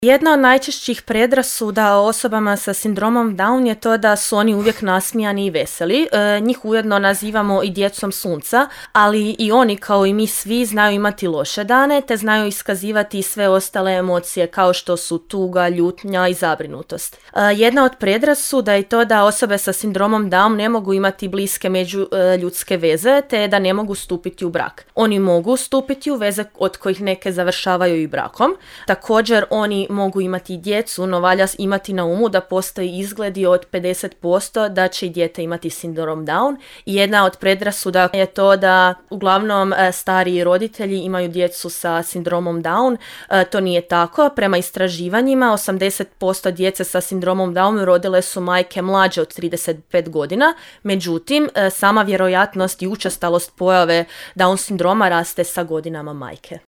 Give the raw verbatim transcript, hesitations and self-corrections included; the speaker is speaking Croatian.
Jedna od najčešćih predrasuda o osobama sa sindromom Down je to da su oni uvijek nasmijani i veseli. E, njih ujedno nazivamo i djecom sunca, ali i oni kao i mi svi znaju imati loše dane, te znaju iskazivati i sve ostale emocije kao što su tuga, ljutnja i zabrinutost. E, jedna od predrasuda je to da osobe sa sindromom Down ne mogu imati bliske međuljudske veze, te da ne mogu stupiti u brak. Oni mogu stupiti u veze od kojih neke završavaju i brakom. Također oni mogu imati djecu, no valja imati na umu da postoji izgledi od pedeset posto da će i dijete imati sindrom Down. I jedna od predrasuda je to da uglavnom stariji roditelji imaju djecu sa sindromom Down. To nije tako. Prema istraživanjima osamdeset posto djece sa sindromom Down rodile su majke mlađe od trideset pet godina. Međutim, sama vjerojatnost i učestalost pojave Down sindroma raste sa godinama majke.